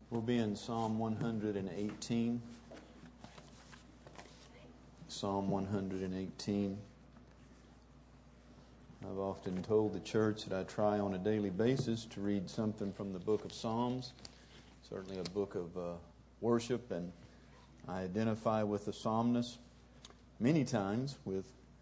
We'll be in Psalm 118. Psalm 118. I've often told the church that I try on a daily basis to read something from the book of Psalms, certainly a book of worship, and I identify with the psalmist many times with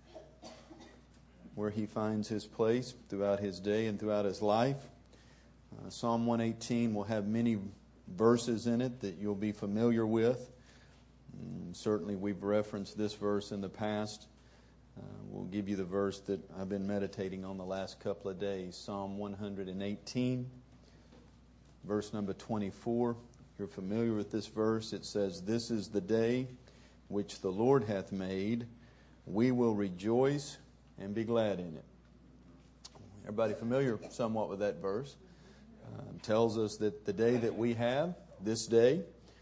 where he finds his place throughout his day and throughout his life. Psalm 118 will have many verses in it that you'll be familiar with. Certainly we've referenced this verse in the past. We'll give you the verse that I've been meditating on the last couple of days. Psalm 118, verse number 24. If you're familiar with this verse, it says, "This is the day which the Lord hath made. We will rejoice and be glad in it." Everybody familiar somewhat with that verse? Tells us that the day that we have, this day,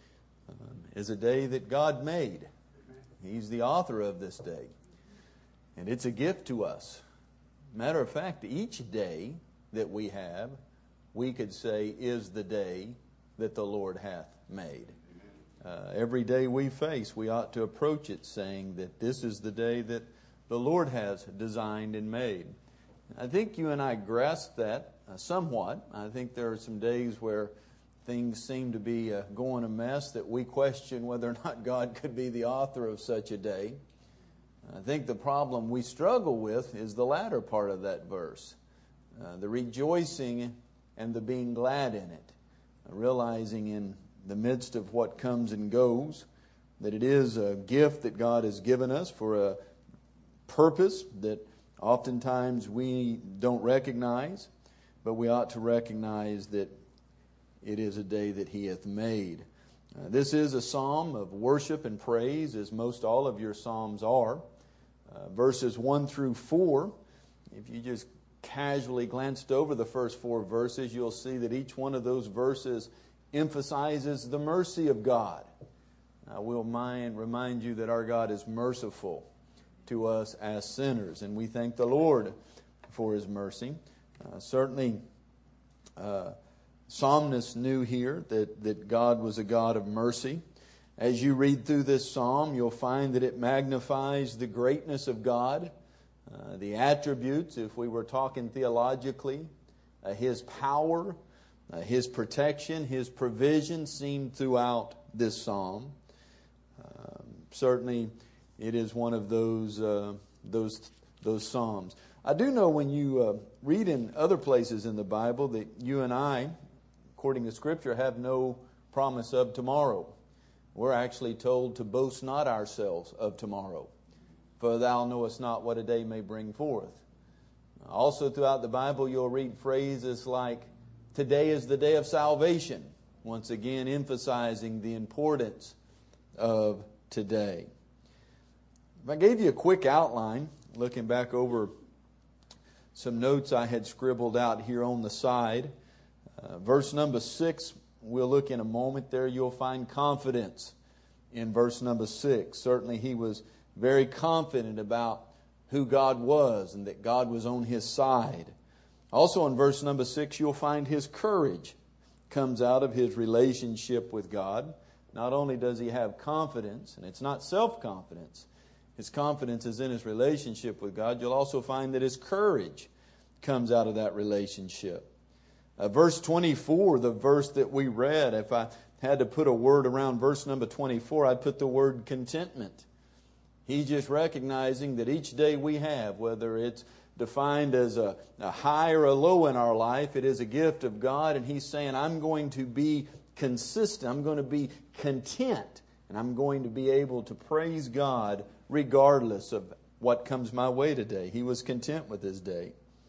is a day that God made. He's the author of this day. And it's a gift to us. Matter of fact, each day that we have, we could say is the day that the Lord hath made. Every day we face, we ought to approach it saying that this is the day that the Lord has designed and made. I think you and I grasp that somewhat. I think there are some days where things seem to be going a mess that we question whether or not God could be the author of such a day. I think the problem we struggle with is the latter part of that verse, the rejoicing and the being glad in it, realizing in the midst of what comes and goes that it is a gift that God has given us for a purpose that oftentimes we don't recognize, but we ought to recognize that it is a day that He hath made. This is a psalm of worship and praise, as most all of your psalms are. Verses 1 through 4, if you just casually glanced over the first 4 verses, you'll see that each one of those verses emphasizes the mercy of God. I will remind you that our God is merciful to us as sinners, and we thank the Lord for His mercy. Certainly, psalmist knew here that God was a God of mercy. As you read through this psalm, you'll find that it magnifies the greatness of God, the attributes, if we were talking theologically, His power, His protection, His provision seen throughout this psalm. Certainly, it is one of those psalms. I do know when you read in other places in the Bible that you and I, according to Scripture, have no promise of tomorrow. We're actually told to boast not ourselves of tomorrow, for thou knowest not what a day may bring forth. Also throughout the Bible you'll read phrases like, today is the day of salvation, once again emphasizing the importance of today. If I gave you a quick outline, looking back over some notes I had scribbled out here on the side, verse number 6, we'll look in a moment there. You'll find confidence in verse number 6. Certainly he was very confident about who God was and that God was on his side. Also in verse number 6, you'll find his courage comes out of his relationship with God. Not only does he have confidence, and it's not self-confidence, his confidence is in his relationship with God. You'll also find that his courage comes out of that relationship. Verse 24, the verse that we read, if I had to put a word around verse number 24, I'd put the word contentment. He's just recognizing that each day we have, whether it's defined as a high or a low in our life, it is a gift of God, and he's saying, I'm going to be consistent, I'm going to be content, and I'm going to be able to praise God regardless of what comes my way today. He was content with his day.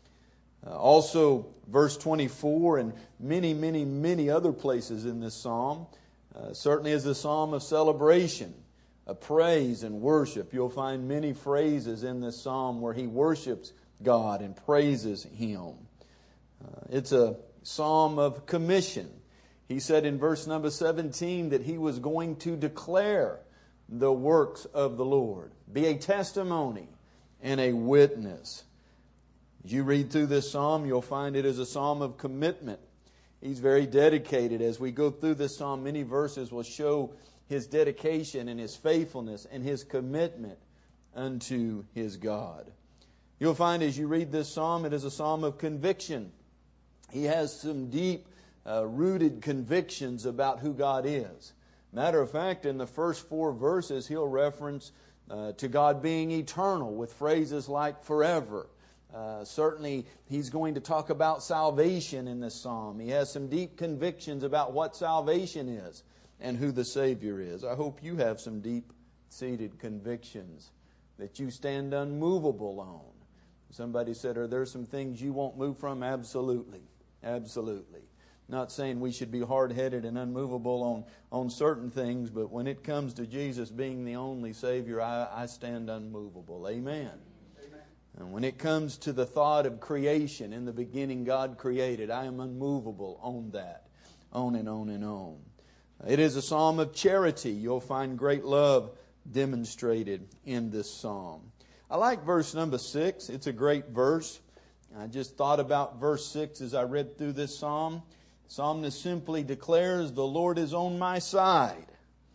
Also, verse 24 and many other places in this psalm certainly is a psalm of celebration, of praise and worship. You'll find many phrases in this psalm where he worships God and praises Him. It's a psalm of commission. He said in verse number 17 that he was going to declare the works of the Lord, be a testimony and a witness. As you read through this psalm, you'll find it is a psalm of commitment. He's very dedicated. As we go through this psalm, many verses will show his dedication and his faithfulness and his commitment unto his God. You'll find as you read this psalm, it is a psalm of conviction. He has some deep rooted convictions about who God is. Matter of fact, in the first 4 verses, he'll reference to God being eternal with phrases like forever. Certainly, he's going to talk about salvation in this psalm. He has some deep convictions about what salvation is and who the Savior is. I hope you have some deep-seated convictions that you stand unmovable on. Somebody said, are there some things you won't move from? Absolutely. Absolutely. Not saying we should be hard-headed and unmovable on certain things, but when it comes to Jesus being the only Savior, I stand unmovable. Amen. And when it comes to the thought of creation, in the beginning God created, I am unmovable on that. On and on and on. It is a psalm of charity. You'll find great love demonstrated in this psalm. I like verse number 6. It's a great verse. I just thought about verse 6 as I read through this psalm. The psalmist simply declares, the Lord is on my side.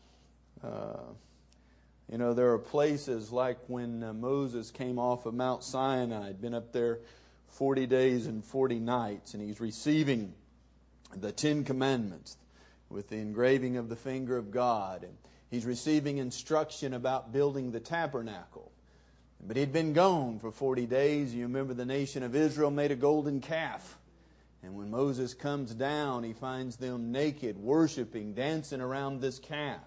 There are places like when Moses came off of Mount Sinai. He'd been up there 40 days and 40 nights, and he's receiving the 10 Commandments with the engraving of the finger of God. And he's receiving instruction about building the tabernacle. But he'd been gone for 40 days. You remember the nation of Israel made a golden calf. And when Moses comes down, he finds them naked, worshiping, dancing around this calf.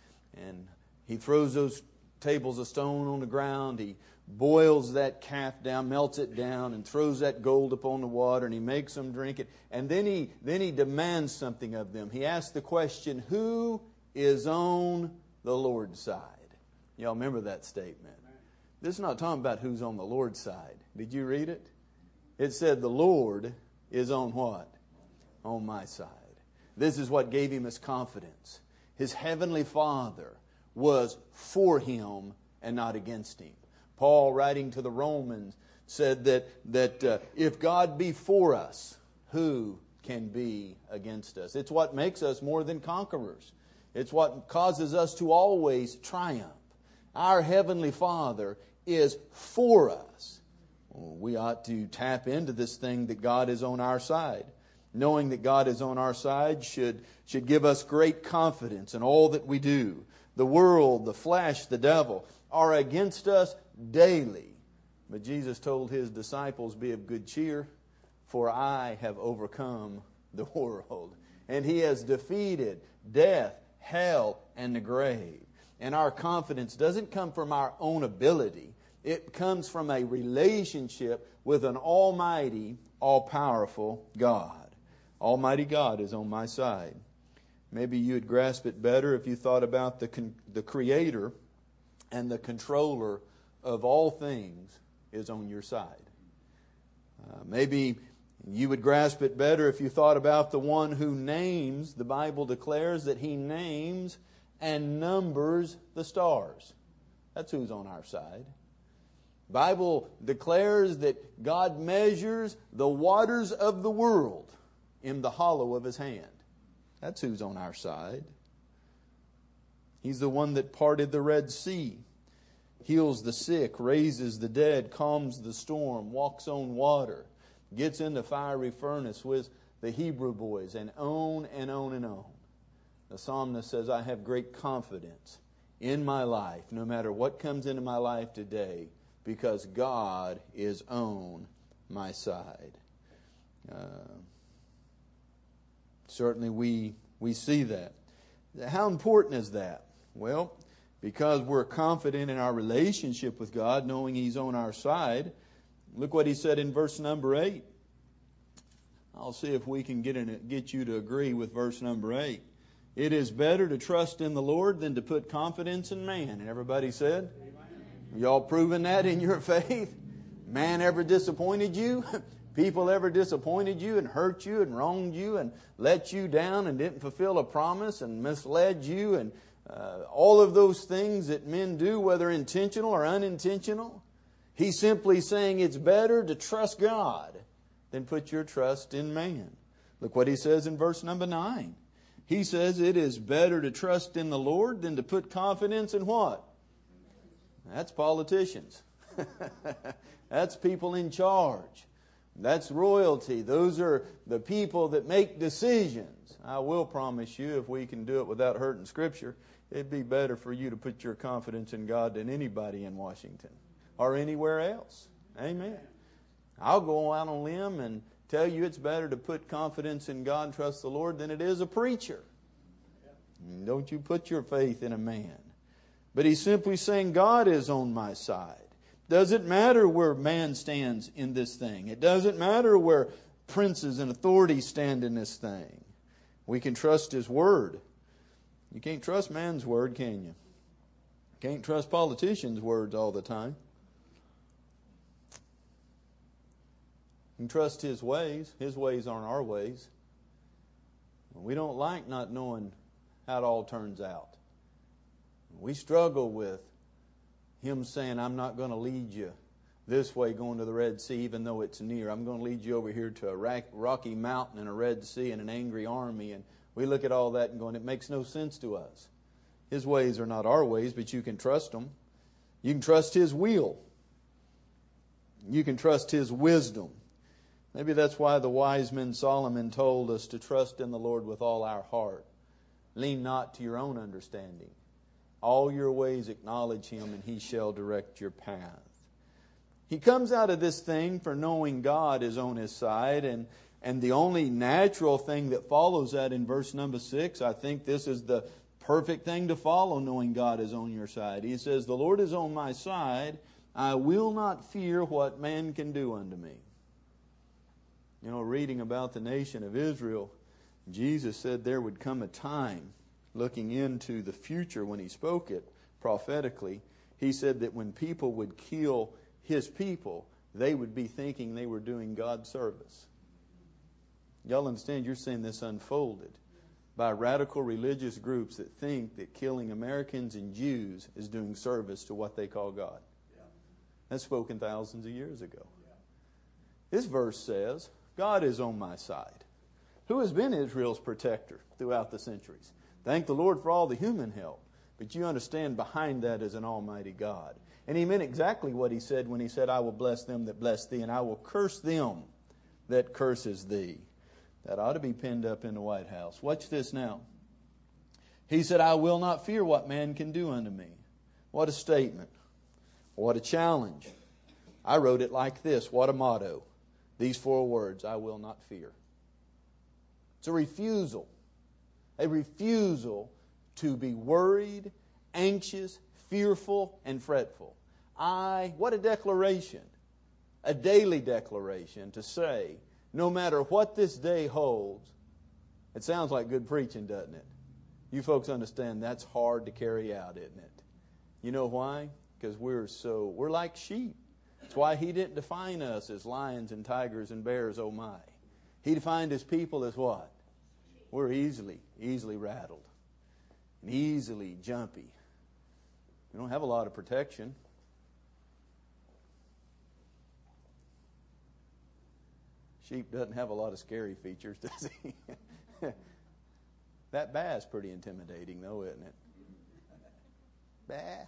And he throws those tables of stone on the ground. He boils that calf down, melts it down, and throws that gold upon the water, and he makes them drink it. And then he demands something of them. He asks the question, who is on the Lord's side? Y'all remember that statement. This is not talking about who's on the Lord's side. Did you read it? It said the Lord is on what? On my side. This is what gave him his confidence. His heavenly Father was for him and not against him. Paul, writing to the Romans, said that if God be for us, who can be against us? It's what makes us more than conquerors. It's what causes us to always triumph. Our Heavenly Father is for us. We ought to tap into this thing that God is on our side. Knowing that God is on our side should give us great confidence in all that we do. The world, the flesh, the devil are against us daily. But Jesus told His disciples, be of good cheer, for I have overcome the world. And He has defeated death, hell, and the grave. And our confidence doesn't come from our own ability. It comes from a relationship with an almighty, all-powerful God. Almighty God is on my side. Maybe you'd grasp it better if you thought about the Creator and the controller of all things is on your side. Maybe you would grasp it better if you thought about the one who names, the Bible declares that He names and numbers the stars. That's who's on our side. The Bible declares that God measures the waters of the world in the hollow of His hand. That's who's on our side. He's the one that parted the Red Sea, heals the sick, raises the dead, calms the storm, walks on water, gets in the fiery furnace with the Hebrew boys, and on and on and on. The psalmist says, I have great confidence in my life, no matter what comes into my life today, because God is on my side. Certainly we see that. How important is that? Well, because we're confident in our relationship with God, knowing He's on our side. Look what He said in verse number 8. I'll see if we can get you to agree with verse number 8. It is better to trust in the Lord than to put confidence in man. And everybody said? Amen. Y'all proven that in your faith? Man ever disappointed you? People ever disappointed you and hurt you and wronged you and let you down and didn't fulfill a promise and misled you and all of those things that men do, whether intentional or unintentional? He's simply saying it's better to trust God than put your trust in man. Look what he says in verse number 9. He says it is better to trust in the Lord than to put confidence in what? That's politicians. That's people in charge. That's royalty. Those are the people that make decisions. I will promise you, if we can do it without hurting Scripture, it'd be better for you to put your confidence in God than anybody in Washington or anywhere else. Amen. I'll go out on a limb and tell you it's better to put confidence in God and trust the Lord than it is a preacher. Don't you put your faith in a man. But he's simply saying God is on my side. Doesn't matter where man stands in this thing. It doesn't matter where princes and authorities stand in this thing. We can trust His Word. You can't trust man's word, can you? Can't trust politicians' words all the time. You can trust His ways. His ways aren't our ways. We don't like not knowing how it all turns out. We struggle with Him saying, I'm not going to lead you this way going to the Red Sea even though it's near. I'm going to lead you over here to a rocky mountain and a Red Sea and an angry army. And we look at all that and going, it makes no sense to us. His ways are not our ways, but you can trust them. You can trust His will. You can trust His wisdom. Maybe that's why the wise man Solomon told us to trust in the Lord with all our heart. Lean not to your own understanding. All your ways acknowledge Him, and He shall direct your path. He comes out of this thing for knowing God is on his side, and the only natural thing that follows that in verse number 6, I think this is the perfect thing to follow, knowing God is on your side. He says, the Lord is on my side. I will not fear what man can do unto me. You know, reading about the nation of Israel, Jesus said there would come a time, looking into the future when He spoke it prophetically, He said that when people would kill His people, they would be thinking they were doing God's service. Y'all understand, you're seeing this unfolded by radical religious groups that think that killing Americans and Jews is doing service to what they call God. That's spoken thousands of years ago. This verse says, God is on my side. Who has been Israel's protector throughout the centuries? Thank the Lord for all the human help. But you understand behind that is an almighty God. And He meant exactly what He said when He said, I will bless them that bless thee, and I will curse them that curses thee. That ought to be pinned up in the White House. Watch this now. He said, I will not fear what man can do unto me. What a statement. What a challenge. I wrote it like this. What a motto. These 4 words, I will not fear. It's a refusal. A refusal to be worried, anxious, fearful, and fretful. What a declaration. A daily declaration to say, no matter what this day holds. It sounds like good preaching, doesn't it? You folks understand that's hard to carry out, isn't it? You know why? Because we're like sheep. That's why He didn't define us as lions and tigers and bears, oh my. He defined His people as what? We're easily rattled and easily jumpy. We don't have a lot of protection. Sheep doesn't have a lot of scary features, does he? That baa is pretty intimidating, though, isn't it? Baa.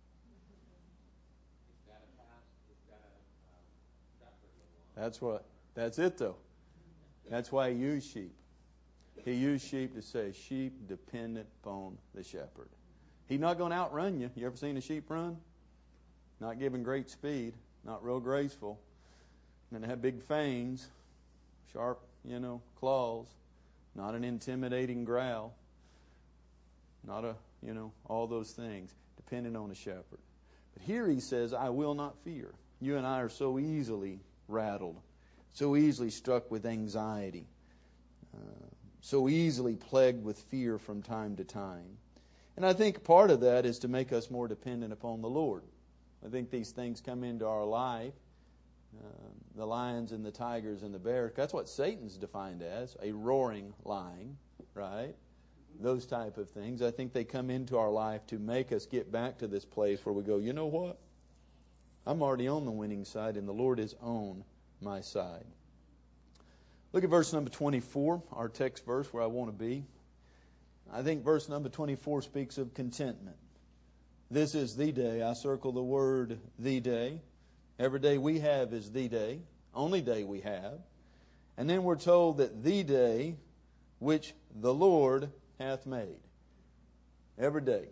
That's it, though. That's why He used sheep. He used sheep to say, sheep dependent upon the shepherd. He's not going to outrun you. You ever seen a sheep run? Not giving great speed, not real graceful. And they have big fangs, sharp, claws, not an intimidating growl, not all those things, dependent on a shepherd. But here He says, I will not fear. You and I are so easily rattled, so easily struck with anxiety, so easily plagued with fear from time to time. And I think part of that is to make us more dependent upon the Lord. I think these things come into our life, the lions and the tigers and the bears. That's what Satan's defined as, a roaring lion, right? Those type of things. I think they come into our life to make us get back to this place where we go, you know what? I'm already on the winning side and the Lord is on my side. Look at verse number 24, our text verse where I want to be. I think verse number 24 speaks of contentment. This is the day. I circle the word the day. Every day we have is the day, only day we have. And then we're told that the day which the Lord hath made. Every day.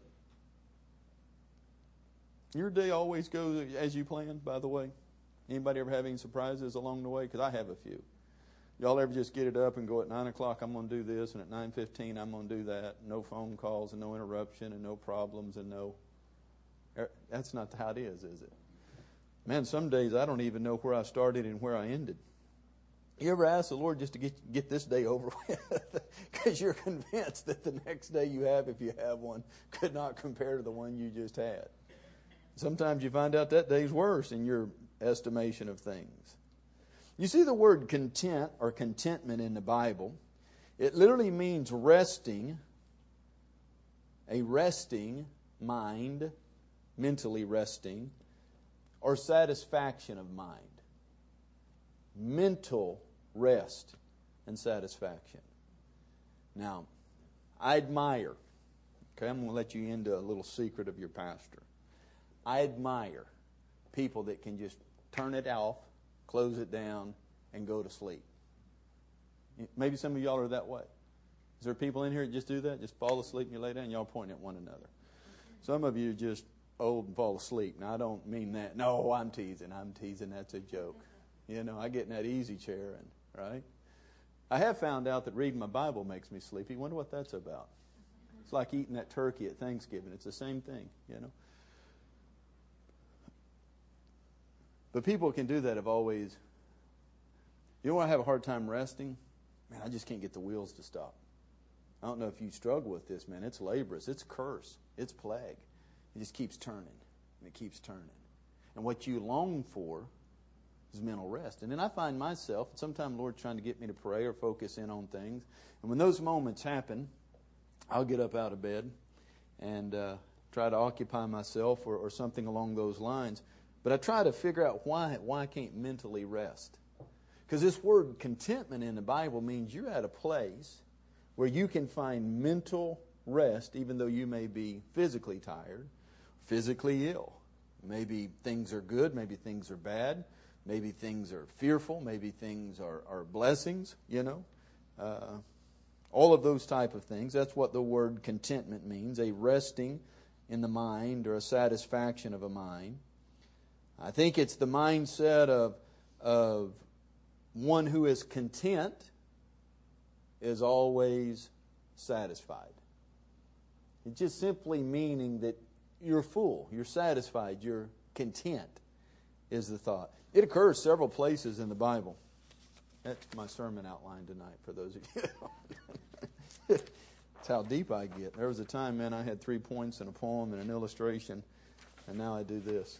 Your day always goes as you planned, by the way? Anybody ever have any surprises along the way? Because I have a few. Y'all ever just get it up and go at 9 o'clock, I'm going to do this, and at 9:15, I'm going to do that. No phone calls and no interruption and no problems and no... That's not how it is it? Man, some days I don't even know where I started and where I ended. You ever ask the Lord just to get this day over with? Because you're convinced that the next day you have, if you have one, could not compare to the one you just had. Sometimes you find out that day's worse in your estimation of things. You see the word content or contentment in the Bible. It literally means resting, a resting mind, mentally resting, or satisfaction of mind. Mental rest and satisfaction. Now, I admire, okay, I'm going to let you into a little secret of your pastor. I admire people that can just turn it off, close it down, and go to sleep. Maybe some of y'all are that way. Is there people in here that just do that? Just fall asleep and you lay down and y'all pointing at one another. Some of you are just old and fall asleep. Now, I don't mean that. No, I'm teasing. That's a joke. You know, I get in that easy chair, and right? I have found out that reading my Bible makes me sleepy. Wonder what that's about. It's like eating that turkey at Thanksgiving. It's the same thing, you know. But people who can do that have always... You know why I have a hard time resting? Man, I just can't get the wheels to stop. I don't know if you struggle with this, man. It's laborious. It's a curse. It's plague. It just keeps turning, and it keeps turning. And what you long for is mental rest. And then I find myself, sometimes the Lord's trying to get me to pray or focus in on things. And when those moments happen, I'll get up out of bed and try to occupy myself or something along those lines. But I try to figure out why I can't mentally rest. Because this word contentment in the Bible means you're at a place where you can find mental rest even though you may be physically tired, physically ill. Maybe things are good, maybe things are bad, maybe things are fearful, maybe things are blessings, you know. All of those type of things. That's what the word contentment means, a resting in the mind or a satisfaction of a mind. I think it's the mindset of one who is content is always satisfied. It's just simply meaning that you're full, you're satisfied, you're content is the thought. It occurs several places in the Bible. That's my sermon outline tonight for those of you. That's how deep I get. There was a time, man, I had 3 points and a poem and an illustration, and now I do this.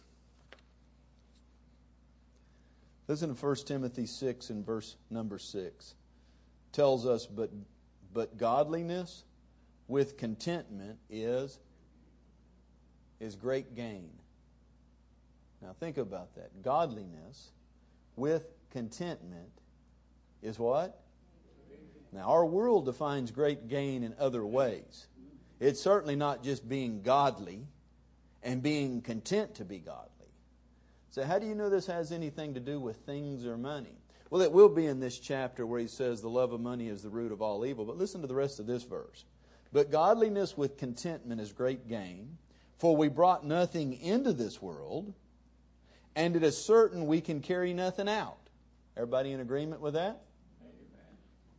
Listen to 1 Timothy 6 and verse number 6. Tells us, but godliness with contentment is great gain. Now think about that. Godliness with contentment is what? Now our world defines great gain in other ways. It's certainly not just being godly and being content to be godly. So how do you know this has anything to do with things or money? Well, it will be in this chapter where he says the love of money is the root of all evil. But listen to the rest of this verse. But godliness with contentment is great gain, for we brought nothing into this world, and it is certain we can carry nothing out. Everybody in agreement with that? Amen.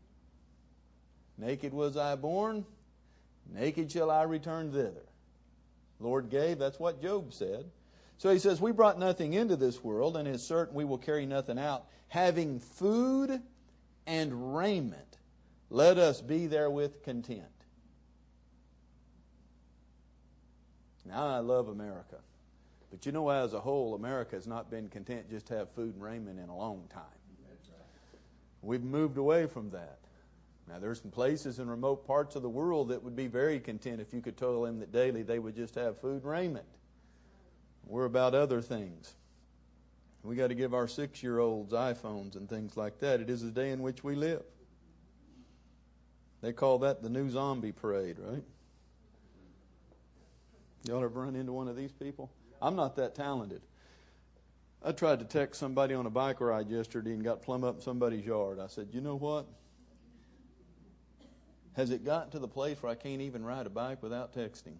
Naked was I born, naked shall I return thither. Lord gave, that's what Job said. So he says, we brought nothing into this world, and it is certain we will carry nothing out. Having food and raiment, let us be therewith content. Now I love America. But you know, as a whole, America has not been content just to have food and raiment in a long time. That's right. We've moved away from that. Now there's some places in remote parts of the world that would be very content if you could tell them that daily they would just have food and raiment. We're about other things. We got to give our 6-year-olds iPhones and things like that. It is the day in which we live. They call that the new zombie parade, right? Y'all ever run into one of these people? I'm not that talented. I tried to text somebody on a bike ride yesterday and got plumb up in somebody's yard. I said, you know what? Has it gotten to the place where I can't even ride a bike without texting?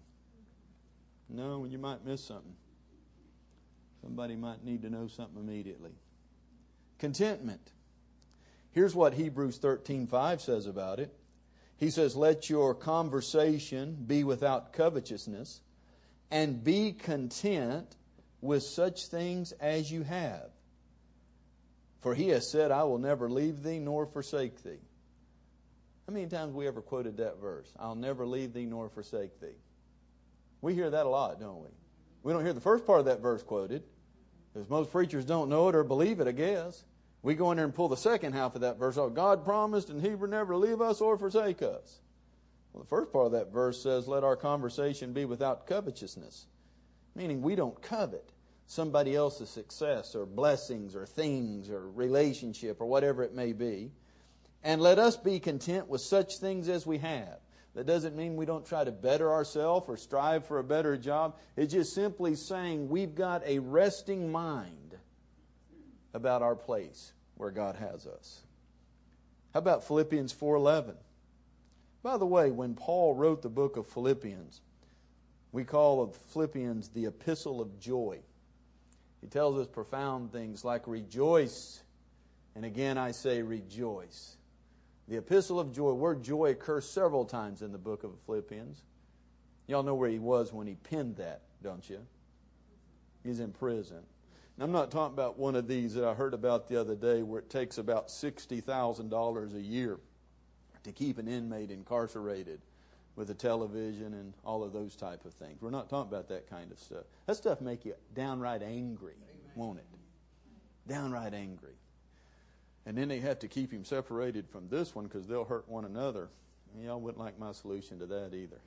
No, you might miss something. Somebody might need to know something immediately. Contentment. Here's what Hebrews 13:5 says about it. He says, let your conversation be without covetousness, and be content with such things as you have. For he has said, I will never leave thee nor forsake thee. How many times have we ever quoted that verse? I'll never leave thee nor forsake thee. We hear that a lot, don't we? We don't hear the first part of that verse quoted, because most preachers don't know it or believe it, I guess. We go in there and pull the second half of that verse. Oh, God promised and He will never leave us or forsake us. Well, the first part of that verse says, let our conversation be without covetousness. Meaning we don't covet somebody else's success or blessings or things or relationship or whatever it may be. And let us be content with such things as we have. That doesn't mean we don't try to better ourselves or strive for a better job. It's just simply saying we've got a resting mind about our place where God has us. How about Philippians 4:11? By the way, when Paul wrote the book of Philippians, we call Philippians the epistle of joy. He tells us profound things like rejoice. And again I say rejoice. The epistle of joy, word joy occurs several times in the book of Philippians. Y'all know where he was when he penned that, don't you? He's in prison. And I'm not talking about one of these that I heard about the other day where it takes about $60,000 a year to keep an inmate incarcerated with a television and all of those type of things. We're not talking about that kind of stuff. That stuff make you downright angry, won't it? Downright angry. And then they have to keep him separated from this one because they'll hurt one another. And y'all wouldn't like my solution to that either.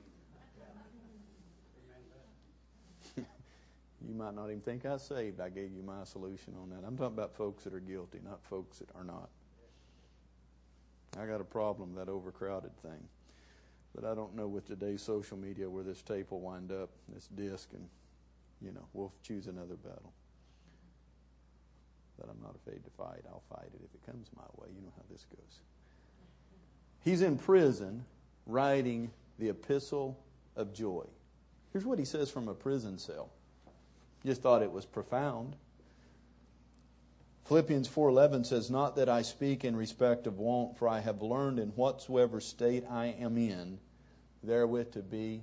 You might not even think I saved. I gave you my solution on that. I'm talking about folks that are guilty, not folks that are not. I got a problem with that overcrowded thing. But I don't know with today's social media where this tape will wind up, this disc, and, we'll choose another battle. But I'm not afraid to fight. I'll fight it if it comes my way. You know how this goes. He's in prison writing the epistle of joy. Here's what he says from a prison cell. Just thought it was profound. Philippians 4:11 says, not that I speak in respect of want, for I have learned in whatsoever state I am in, therewith to be.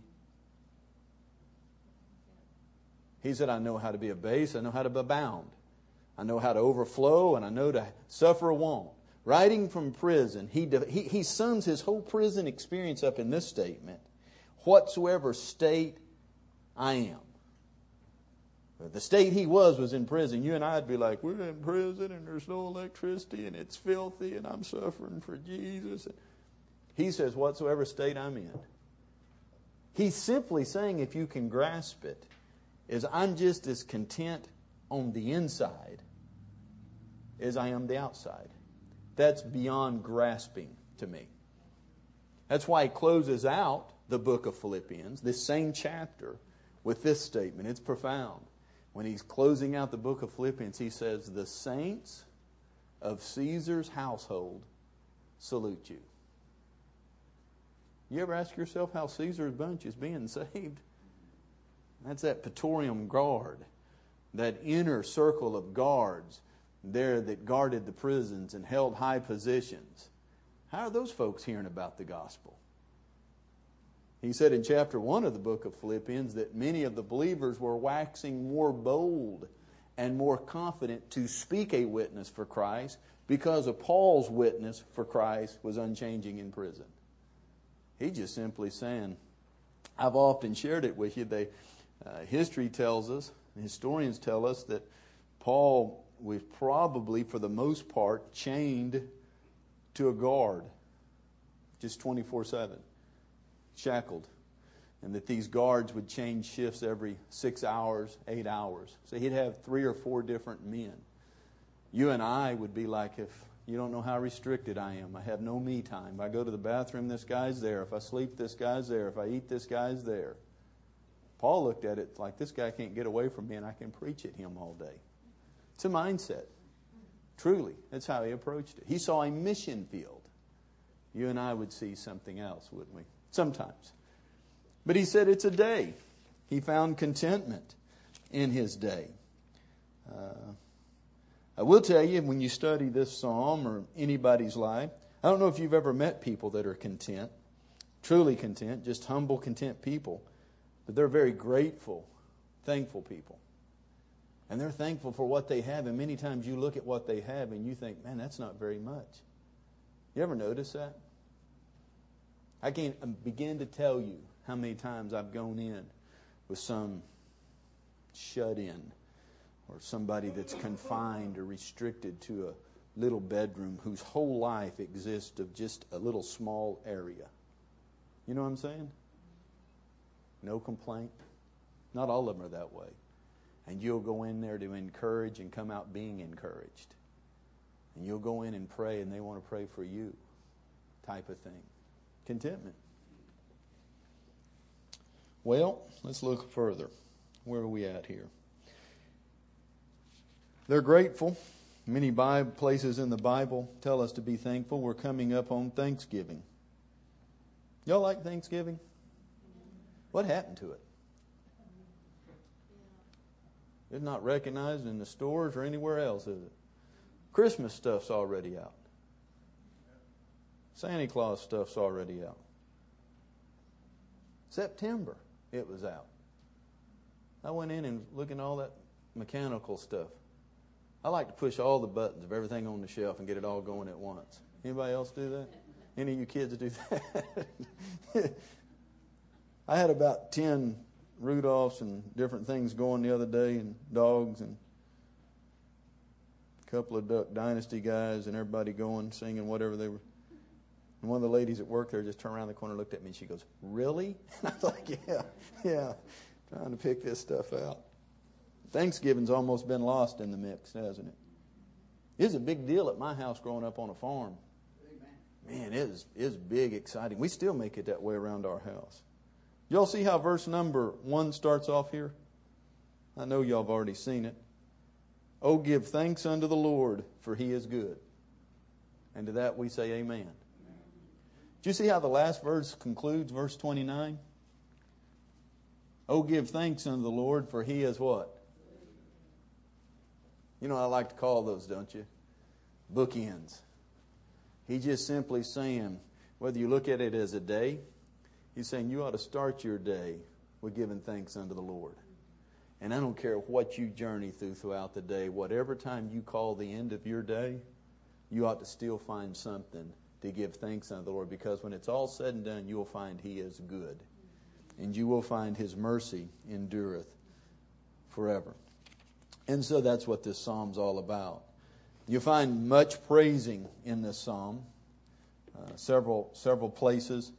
He said, I know how to be abased, I know how to abound. I know how to overflow, and I know to suffer a want. Writing from prison, he sums his whole prison experience up in this statement. Whatsoever state I am. The state he was in prison. You and I would be like, we're in prison and there's no electricity and it's filthy and I'm suffering for Jesus. He says, whatsoever state I'm in. He's simply saying, if you can grasp it, is I'm just as content on the inside as I am the outside. That's beyond grasping to me. That's why he closes out the book of Philippians, this same chapter, with this statement. It's profound. When he's closing out the book of Philippians, he says, the saints of Caesar's household salute you. You ever ask yourself how Caesar's bunch is being saved? That's that Praetorian Guard, that inner circle of guards there that guarded the prisons and held high positions. How are those folks hearing about the gospel? He said in chapter 1 of the book of Philippians that many of the believers were waxing more bold and more confident to speak a witness for Christ because of Paul's witness for Christ was unchanging in prison. He's just simply saying, I've often shared it with you. History tells us, historians tell us that Paul was probably, for the most part, chained to a guard, just 24/7, shackled. And that these guards would change shifts every 6 hours, 8 hours. So he'd have 3 or 4 different men You and I would be like, if you don't know how restricted I am. I have no me time. If I go to the bathroom, this guy's there. If I sleep, this guy's there. If I eat, this guy's there. Paul looked at it like, this guy can't get away from me and I can preach at him all day. It's a mindset. Truly, that's how he approached it. He saw a mission field. You and I would see something else, wouldn't we? Sometimes. But he said it's a day. He found contentment in his day. I will tell you, when you study this psalm or anybody's life, I don't know if you've ever met people that are content, truly content, just humble, content people, but they're very grateful, thankful people. And they're thankful for what they have, and many times you look at what they have and you think, man, that's not very much. You ever notice that? I can't begin to tell you how many times I've gone in with some shut-in or somebody that's confined or restricted to a little bedroom whose whole life exists of just a little small area. You know what I'm saying? No complaint. Not all of them are that way. And you'll go in there to encourage and come out being encouraged. And you'll go in and pray and they want to pray for you. Type of thing. Contentment. Well, let's look further. Where are we at here? They're grateful. Many places in the Bible tell us to be thankful. We're coming up on Thanksgiving. Y'all like Thanksgiving? What happened to it? It's not recognized in the stores or anywhere else, is it? Christmas stuff's already out. Santa Claus stuff's already out. September, it was out. I went in and looked at all that mechanical stuff. I like to push all the buttons of everything on the shelf and get it all going at once. Anybody else do that? Any of you kids do that? I had about 10 Rudolphs and different things going the other day, and dogs, and a couple of Duck Dynasty guys, and everybody going, singing whatever they were. And one of the ladies at work there just turned around the corner and looked at me, and she goes, "Really?" And I was like, yeah, trying to pick this stuff out. Thanksgiving's almost been lost in the mix, hasn't it? It's a big deal at my house growing up on a farm. Man, it is big, exciting. We still make it that way around our house. Y'all see how verse number 1 starts off here? I know y'all have already seen it. Oh, give thanks unto the Lord, for He is good. And to that we say amen. Do you see how the last verse concludes, verse 29? Oh, give thanks unto the Lord, for He is what? You know, I like to call those, don't you? Bookends. He's just simply saying, whether you look at it as a day, He's saying you ought to start your day with giving thanks unto the Lord. And I don't care what you journey throughout the day, whatever time you call the end of your day, you ought to still find something to give thanks unto the Lord, because when it's all said and done, you will find He is good. And you will find His mercy endureth forever. And so that's what this psalm's all about. You find much praising in this psalm, several places.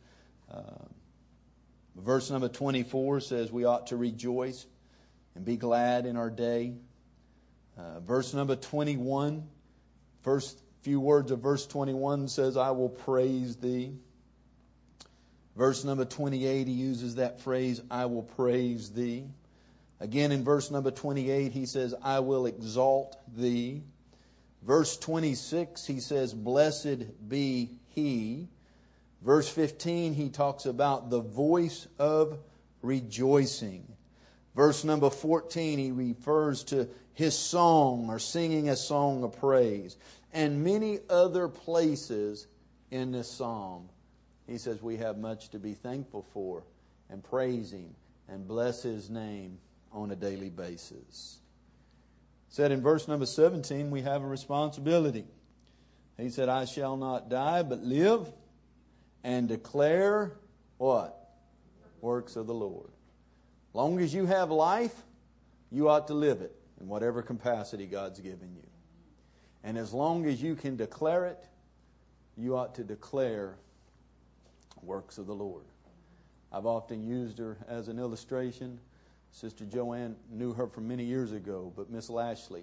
Verse number 24 says we ought to rejoice and be glad in our day. Verse number 21, first few words of verse 21 says, I will praise Thee. Verse number 28, he uses that phrase, I will praise Thee. Again, in verse number 28, he says, I will exalt Thee. Verse 26, he says, blessed be He. Verse 15, he talks about the voice of rejoicing. Verse number 14, he refers to his song or singing a song of praise. And many other places in this psalm, he says we have much to be thankful for and praise Him and bless His name on a daily basis. Said in verse number 17, we have a responsibility. He said, I shall not die but live and declare what? Works of the Lord. Long as you have life, you ought to live it in whatever capacity God's given you. And as long as you can declare it, you ought to declare works of the Lord. I've often used her as an illustration. Sister Joanne knew her from many years ago, but Miss Lashley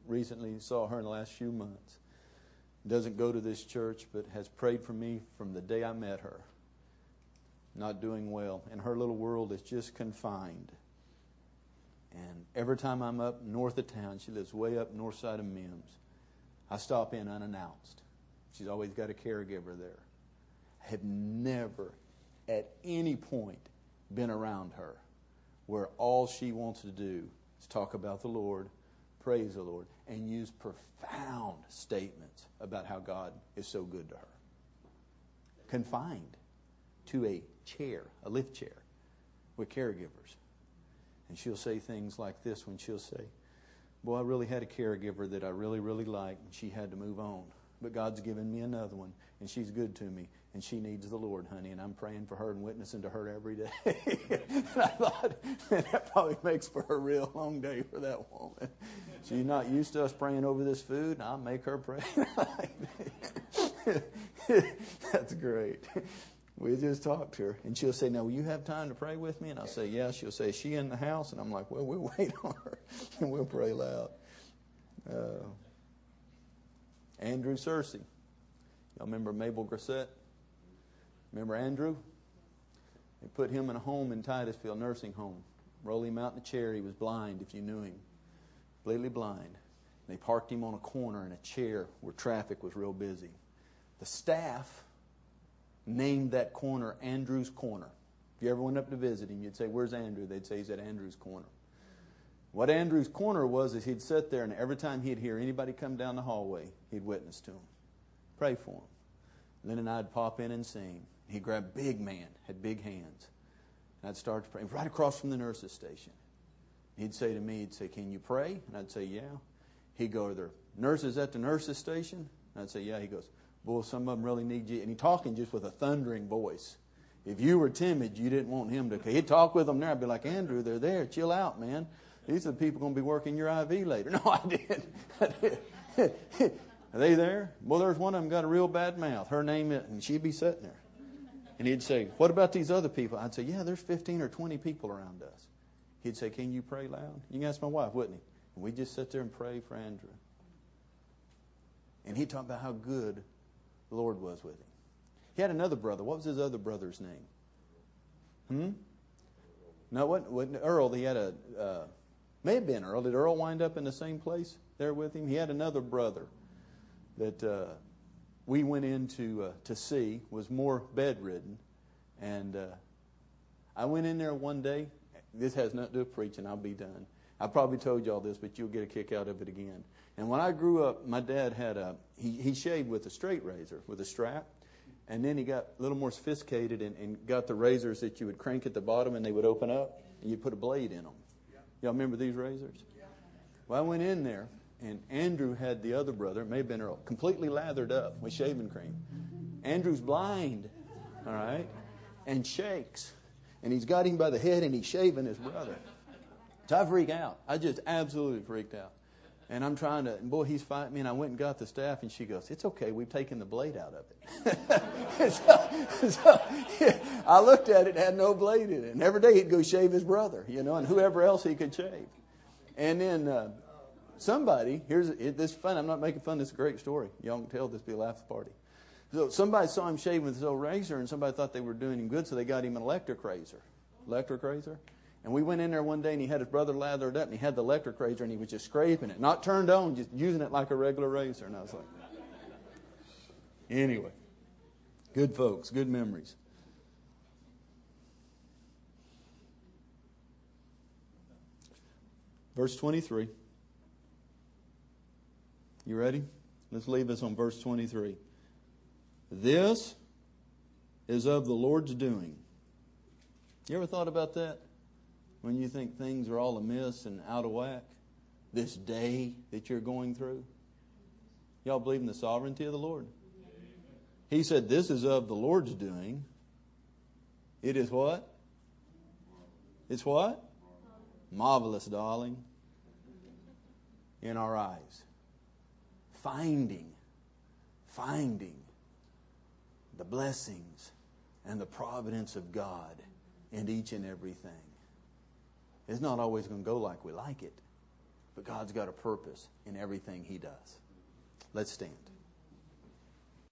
recently saw her in the last few months. Doesn't go to this church, but has prayed for me from the day I met her. Not doing well. And her little world is just confined. And every time I'm up north of town, she lives way up north side of Mims, I stop in unannounced. She's always got a caregiver there. I have never at any point been around her where all she wants to do is talk about the Lord, praise the Lord, and use profound statements about how God is so good to her. Confined to a chair, a lift chair, with caregivers. And she'll say things like this when she'll say, boy, I really had a caregiver that I really, really liked, and she had to move on. But God's given me another one, and she's good to me, and she needs the Lord, honey, and I'm praying for her and witnessing to her every day. And I thought, man, that probably makes for a real long day for that woman. She's not used to us praying over this food, and I'll make her pray. That's great. We just talked to her, and she'll say, now, will you have time to pray with me? And I'll say, yeah. She'll say, is she in the house? And I'm like, well, we'll wait on her, and we'll pray loud. Andrew Searcy. Y'all remember Mabel Grissett? Remember Andrew? They put him in a home in Titusville, nursing home. Roll him out in a chair. He was blind, if you knew him. Completely blind. They parked him on a corner in a chair where traffic was real busy. The staff named that corner Andrew's Corner. If you ever went up to visit him, you'd say, where's Andrew? They'd say he's at Andrew's Corner. What Andrew's Corner was is he'd sit there, and every time he'd hear anybody come down the hallway, he'd witness to them, pray for them. Lynn and I'd pop in and sing. He'd grab a big man, had big hands. And I'd start to pray right across from the nurse's station. He'd say to me, he'd say, can you pray? And I'd say, yeah. He'd go, are there nurses at the nurse's station? And I'd say, yeah. He goes, boy, some of them really need you. And he's talking just with a thundering voice. If you were timid, you didn't want him to. He'd talk with them there. I'd be like, Andrew, they're there. Chill out, man. These are the people going to be working your IV later. No, I didn't. Are they there? Well, there's one of them got a real bad mouth. Her name is, and she'd be sitting there. And he'd say, what about these other people? I'd say, yeah, there's 15 or 20 people around us. He'd say, can you pray loud? You can ask my wife, wouldn't he? And we'd just sit there and pray for Andrew. And he'd talk about how good the Lord was with him. He had another brother. What was his other brother's name? No, it wasn't Earl. He had may have been Earl. Did Earl wind up in the same place there with him? He had another brother that we went in to see, was more bedridden. And I went in there one day. This has nothing to do with preaching. I'll be done. I probably told you all this, but you'll get a kick out of it again. And when I grew up, my dad had he shaved with a straight razor, with a strap. And then he got a little more sophisticated and got the razors that you would crank at the bottom and they would open up and you'd put a blade in them. Y'all remember these razors? Well, I went in there and Andrew had the other brother, it may have been Earl, completely lathered up with shaving cream. Andrew's blind, all right, and shakes. And he's got him by the head and he's shaving his brother. So I freak out. I just absolutely freaked out. And I'm trying to, and boy, he's fighting me. And I went and got the staff, and she goes, it's okay. We've taken the blade out of it. so I looked at it, had no blade in it. And every day he'd go shave his brother, and whoever else he could shave. And then somebody, this is fun. I'm not making fun. This is a great story. Y'all can tell this will be a laugh party. So somebody saw him shaving with his old razor, and somebody thought they were doing him good, so they got him an electric razor. And we went in there one day, and he had his brother lathered up, and he had the electric razor, and he was just scraping it. Not turned on, just using it like a regular razor. And I was like, anyway, good folks, good memories. Verse 23. You ready? Let's leave this on verse 23. This is of the Lord's doing. You ever thought about that? When you think things are all amiss and out of whack, this day that you're going through, y'all believe in the sovereignty of the Lord? He said, this is of the Lord's doing. It is what? It's what? Marvelous, darling, in our eyes. Finding the blessings and the providence of God in each and everything. It's not always going to go like we like it. but God's got a purpose in everything He does. Let's stand.